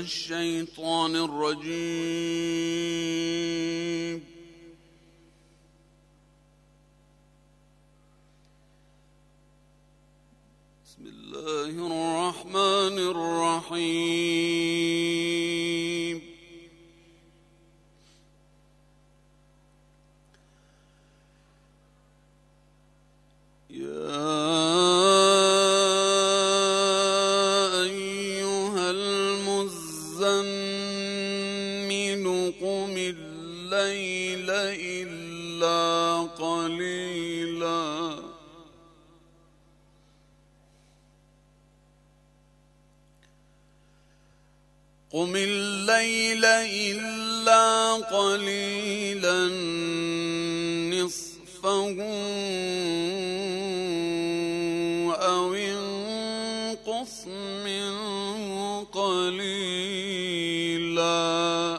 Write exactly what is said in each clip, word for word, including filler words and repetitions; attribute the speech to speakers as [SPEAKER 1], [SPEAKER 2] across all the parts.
[SPEAKER 1] الشيطان الرجيم. بسم الله الرحمن الرحيم. يا أيها المزمل قم الليل إلا قليلا قم الليل إلا قليلا نصفه أو انقص منه قليلا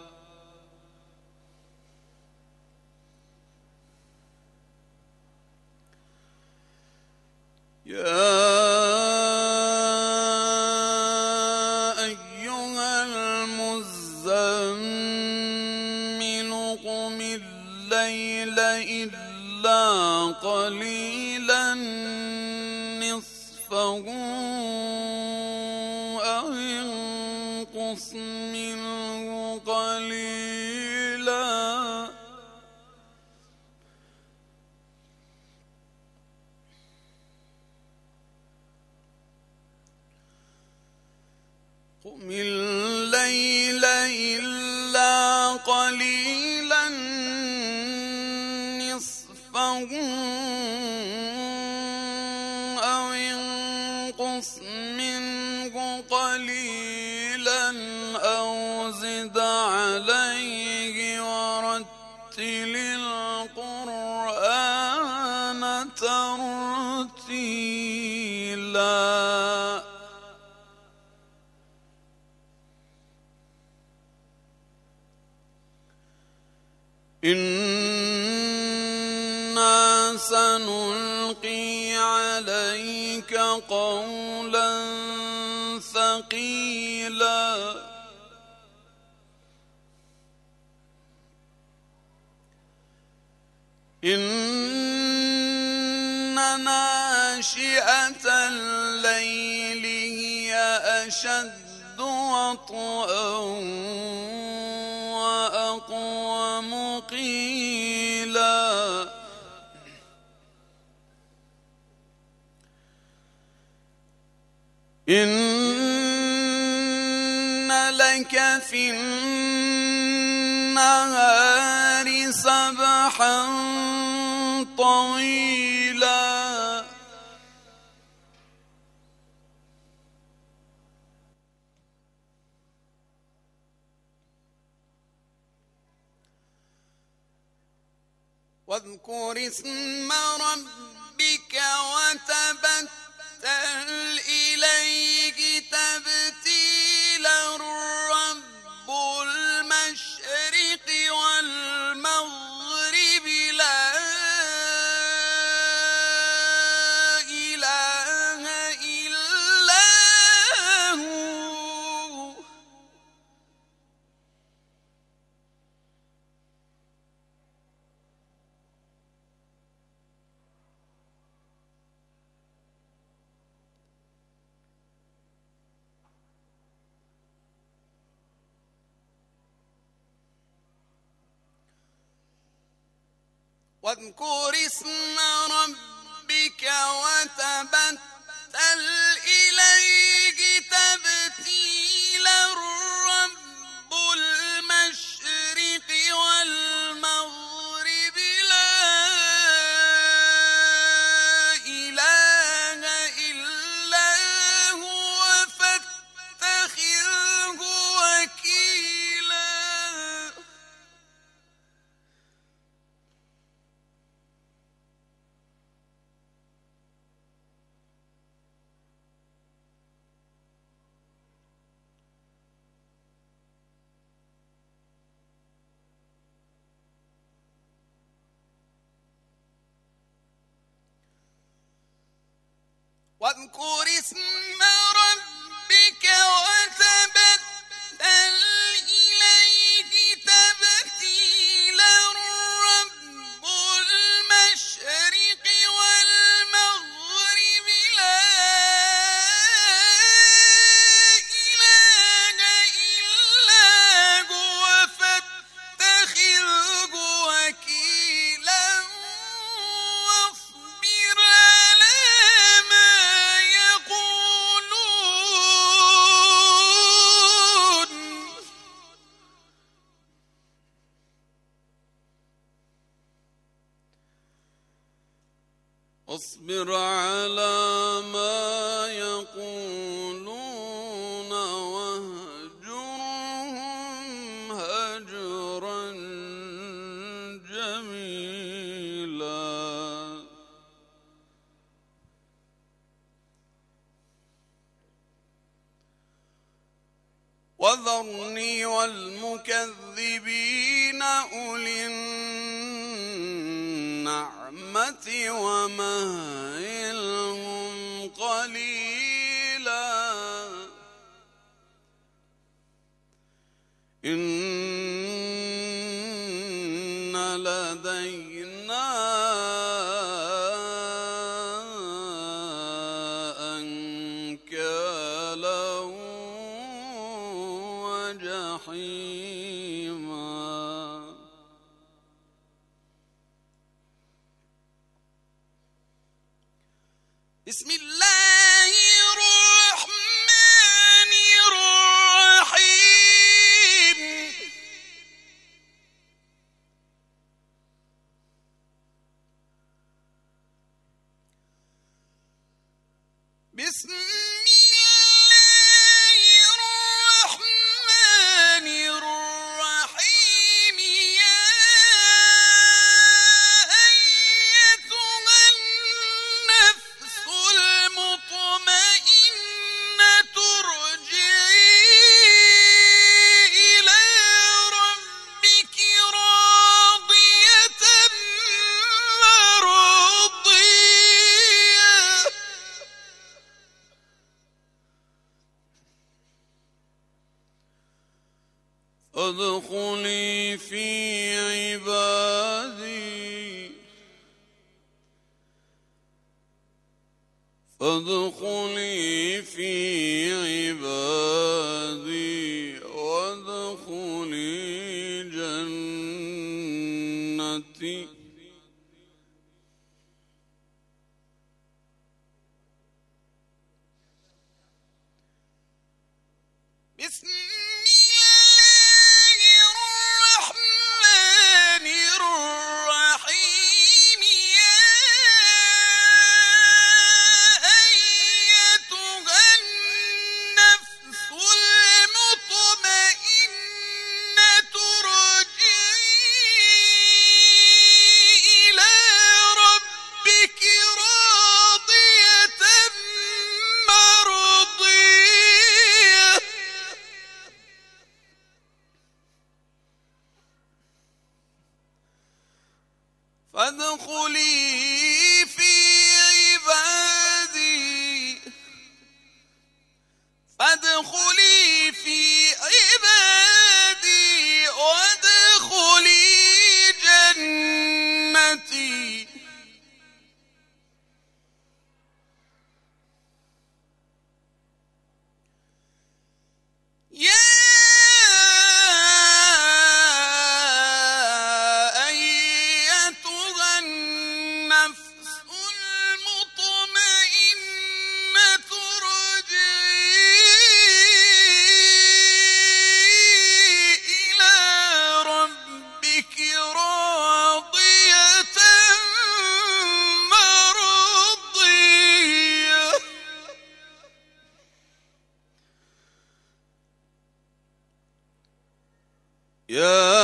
[SPEAKER 1] يا أيها المزمل قم الليل إلا قليلا نصفه أو انقص منه قليلا قم الليل إلا قليلا نصفه أو انقص منه قليلا أو زد عليه ورتل القرآن ترتيلا إنا سنلقي عليك قولا ثقيلا إن ناشئة الليل هي أشد وطئا وأقوم قيلا إن لك في النهار سبحا طويلا واذكر اسم ربك وتبتل إليه تبتيلا رب المشرق والمغرب لا إله إلا هو واذكر اسم ربك وتبتل إليه تبتيلا رب المشرق والمغرب لا إله إلا هو فاتخذه وكيلا واذكر اسم ربك وتبتل واصبر على ما يقولون واهجرهم هجرا جميلا وذرني والمكذبين أولي النعمة ومهلهم قليلا إن لدينا أنكالا وجحيما بسم الله الرحمن الرحيم بسم الله الرحمن الرحيم يا أيتها النفس المطمئنة ارجعي إلى ربك راضية مرضية فادخلي في عبادي فادخلي في عبادي وادخلي جنتي بسم الله الرحمن الرحيم يا أيتها النفس المطمئنة ارجعي إلى ربك راضية مرضية فادخلي في عبادي فادخلي في عبادي وادخلي جنتي يا أيتها النفس المطمئنة ارجعي إلى ربك راضية مرضية يا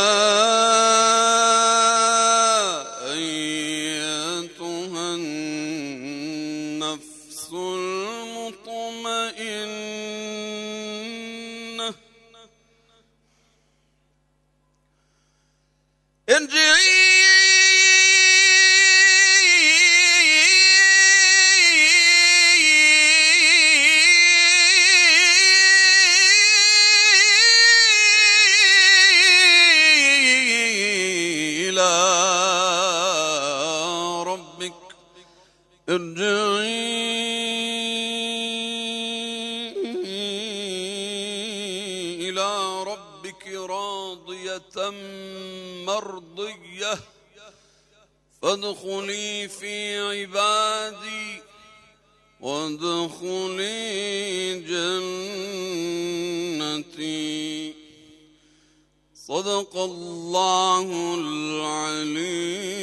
[SPEAKER 1] أيتها النفس المطمئنة ارجعي إلى ربك ارجعي إلى ربك راضية مرضية فادخلي في عبادي وادخلي جنتي صدق الله العليم